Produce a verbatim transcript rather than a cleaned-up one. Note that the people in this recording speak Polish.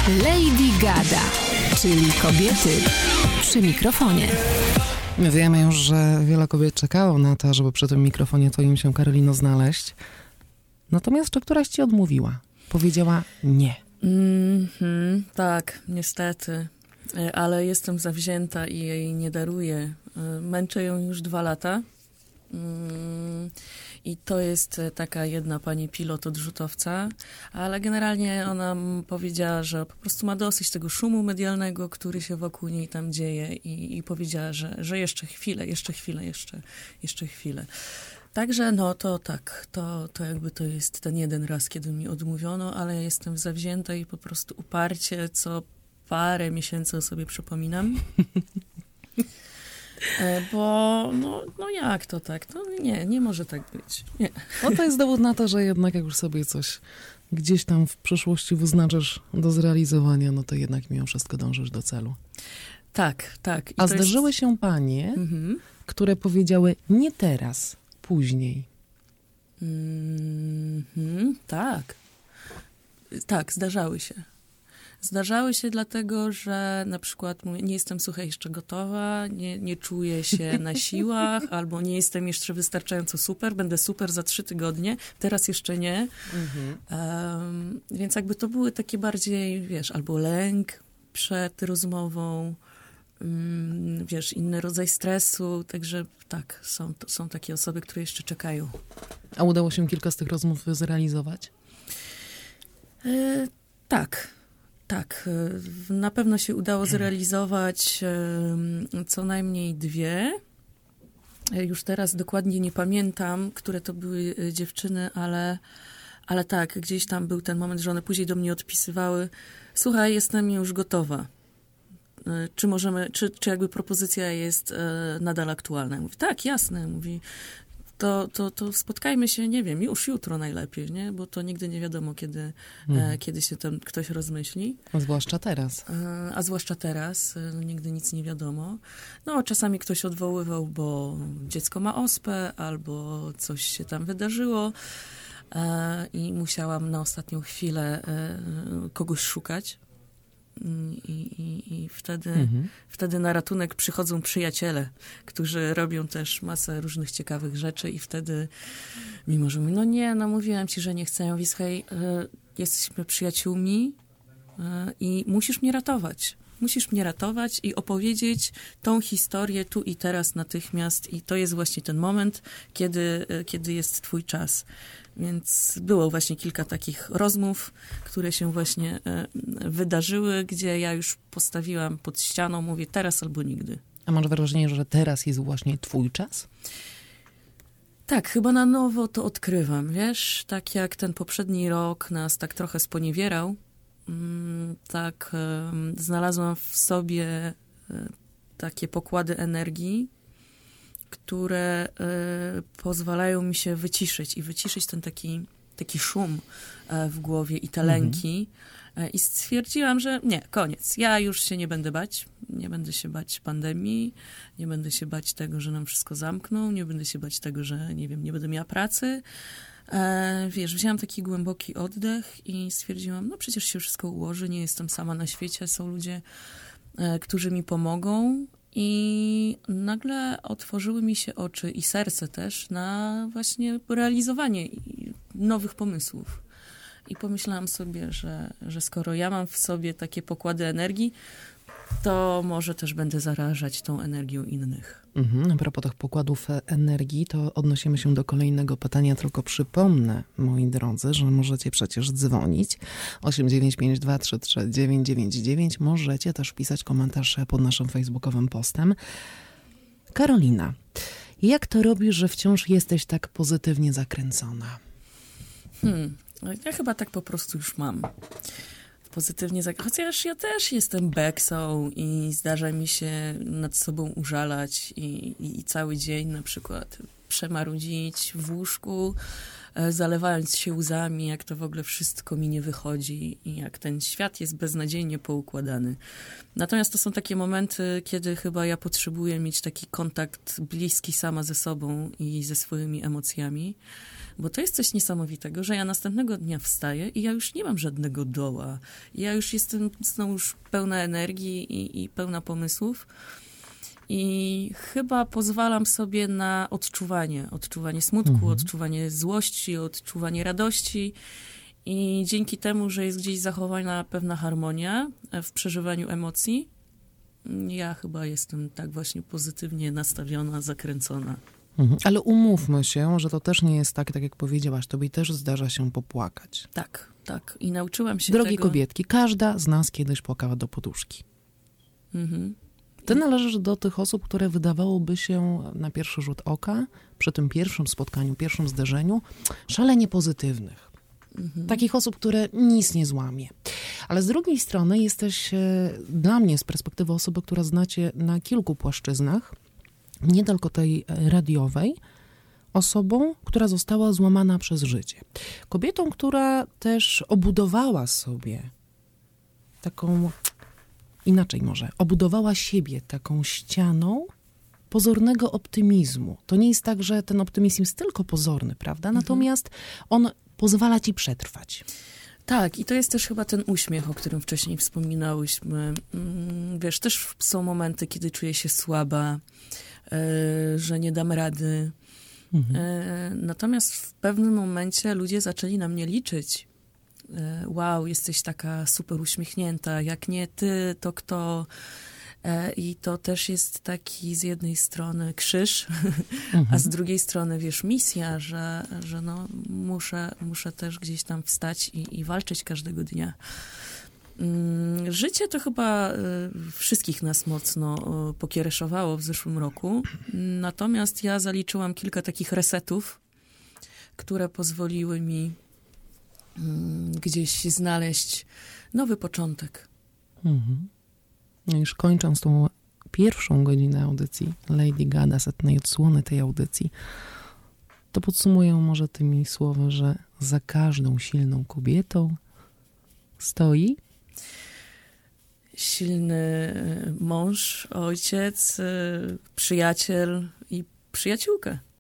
Lady Gada, czyli kobiety przy mikrofonie. Wiemy już, że wiele kobiet czekało na to, żeby przy tym mikrofonie twoim się, Karolino, znaleźć. Natomiast czy któraś ci odmówiła? Powiedziała nie. Mm-hmm, tak, niestety. Ale jestem zawzięta i jej nie daruję. Męczę ją już dwa lata. Mm, I to jest taka jedna pani pilot odrzutowca, ale generalnie ona powiedziała, że po prostu ma dosyć tego szumu medialnego, który się wokół niej tam dzieje i, i powiedziała, że, że jeszcze chwilę, jeszcze chwilę, jeszcze, jeszcze chwilę. Także no to tak, to, to jakby to jest ten jeden raz, kiedy mi odmówiono, ale ja jestem zawzięta i po prostu uparcie co parę miesięcy o sobie przypominam. Bo no, no jak to tak? To nie, nie może tak być. Nie. No to jest dowód na to, że jednak jak już sobie coś gdzieś tam w przyszłości wyznaczysz do zrealizowania, no to jednak mimo wszystko dążysz do celu. Tak, tak. I A to zdarzyły jest... się panie, mhm. które powiedziały nie teraz, później. Mm-hmm, tak. Tak, zdarzały się. Zdarzały się dlatego, że na przykład mówię, nie jestem, słuchaj, jeszcze gotowa, nie, nie czuję się na siłach, albo nie jestem jeszcze wystarczająco super, będę super za trzy tygodnie, teraz jeszcze nie. Mhm. Um, więc jakby to były takie bardziej, wiesz, albo lęk przed rozmową, um, wiesz, inny rodzaj stresu, także tak, są, to są takie osoby, które jeszcze czekają. A udało się kilka z tych rozmów zrealizować? E, tak. Tak, na pewno się udało zrealizować co najmniej dwie. Już teraz dokładnie nie pamiętam, które to były dziewczyny, ale, ale tak, gdzieś tam był ten moment, że one później do mnie odpisywały: słuchaj, jestem już gotowa. Czy możemy, czy, czy jakby propozycja jest nadal aktualna? Mówi, tak, jasne. Mówi, To, to, to spotkajmy się, nie wiem, już jutro najlepiej, nie? Bo to nigdy nie wiadomo, kiedy, hmm. e, kiedy się tam ktoś rozmyśli. A zwłaszcza teraz. E, a zwłaszcza teraz, e, nigdy nic nie wiadomo. No, czasami ktoś odwoływał, bo dziecko ma ospę, albo coś się tam wydarzyło e, i musiałam na ostatnią chwilę e, kogoś szukać. I, i, i wtedy, mhm. wtedy na ratunek przychodzą przyjaciele, którzy robią też masę różnych ciekawych rzeczy i wtedy, mimo że mówię, no nie, no mówiłam ci, że nie chcę, ja mówię, słuchaj, y, jesteśmy przyjaciółmi y, i musisz mnie ratować. Musisz mnie ratować i opowiedzieć tą historię tu i teraz natychmiast i to jest właśnie ten moment, kiedy, kiedy jest twój czas. Więc było właśnie kilka takich rozmów, które się właśnie wydarzyły, gdzie ja już postawiłam pod ścianą, mówię teraz albo nigdy. A masz wrażenie, że teraz jest właśnie twój czas? Tak, chyba na nowo to odkrywam, wiesz? Tak jak ten poprzedni rok nas tak trochę sponiewierał, tak znalazłam w sobie takie pokłady energii, które pozwalają mi się wyciszyć i wyciszyć ten taki, taki szum w głowie i te lęki. Mhm. I stwierdziłam, że nie, koniec. Ja już się nie będę bać. Nie będę się bać pandemii, nie będę się bać tego, że nam wszystko zamkną, nie będę się bać tego, że nie wiem, nie będę miała pracy. E, wiesz, wzięłam taki głęboki oddech i stwierdziłam, no przecież się wszystko ułoży, nie jestem sama na świecie, są ludzie, e, którzy mi pomogą i nagle otworzyły mi się oczy i serce też na właśnie realizowanie nowych pomysłów. I pomyślałam sobie, że, że skoro ja mam w sobie takie pokłady energii, to może też będę zarażać tą energią innych. Mhm. A propos tych pokładów energii, to odnosimy się do kolejnego pytania, tylko przypomnę, moi drodzy, że możecie przecież dzwonić osiem dziewięć pięć dwa trzy trzy dziewięć dziewięć dziewięć. Możecie też pisać komentarz pod naszym facebookowym postem. Karolina, jak to robisz, że wciąż jesteś tak pozytywnie zakręcona? Hmm, ja chyba tak po prostu już mam. Pozytywnie zakręcona. Chociaż ja też jestem beksą i zdarza mi się nad sobą użalać i, i, i cały dzień na przykład przemarudzić w łóżku, e, zalewając się łzami, jak to w ogóle wszystko mi nie wychodzi i jak ten świat jest beznadziejnie poukładany. Natomiast to są takie momenty, kiedy chyba ja potrzebuję mieć taki kontakt bliski sama ze sobą i ze swoimi emocjami. Bo to jest coś niesamowitego, że ja następnego dnia wstaję i ja już nie mam żadnego doła. Ja już jestem znowu już pełna energii i, i pełna pomysłów. I chyba pozwalam sobie na odczuwanie. Odczuwanie smutku, Mhm. odczuwanie złości, odczuwanie radości. I dzięki temu, że jest gdzieś zachowana pewna harmonia w przeżywaniu emocji, ja chyba jestem tak właśnie pozytywnie nastawiona, zakręcona. Mhm. Ale umówmy się, że to też nie jest tak, tak jak powiedziałaś, tobie też zdarza się popłakać. Tak, tak. I nauczyłam się Drogie tego. kobietki, każda z nas kiedyś płakała do poduszki. Mhm. Ty należysz do tych osób, które wydawałoby się na pierwszy rzut oka, przy tym pierwszym spotkaniu, pierwszym zderzeniu, szalenie pozytywnych. Mhm. Takich osób, które nic nie złamie. Ale z drugiej strony jesteś e, dla mnie z perspektywy osoby, która znacie na kilku płaszczyznach, nie tylko tej e, radiowej, osobą, która została złamana przez życie. Kobietą, która też obudowała sobie taką, inaczej może, obudowała siebie taką ścianą pozornego optymizmu. To nie jest tak, że ten optymizm jest tylko pozorny, prawda? Natomiast on pozwala ci przetrwać. Tak, i to jest też chyba ten uśmiech, o którym wcześniej wspominałyśmy. Mm, Wiesz, też są momenty, kiedy czuję się słaba, e, że nie dam rady. Mhm. E, Natomiast w pewnym momencie ludzie zaczęli na mnie liczyć. E, Wow, jesteś taka super uśmiechnięta, jak nie ty, to kto? E, I to też jest taki z jednej strony krzyż, a z drugiej strony, wiesz, misja, że, że no, muszę, muszę też gdzieś tam wstać i, i walczyć każdego dnia. Mm, Życie to chyba e, wszystkich nas mocno e, pokiereszowało w zeszłym roku, natomiast ja zaliczyłam kilka takich resetów, które pozwoliły mi mm, gdzieś znaleźć nowy początek. Mhm. No już kończąc tą pierwszą godzinę audycji Lady Gada, setnej odsłony tej audycji, to podsumuję może tymi słowy, że za każdą silną kobietą stoi Silny mąż, ojciec, przyjaciel i przyjaciółka.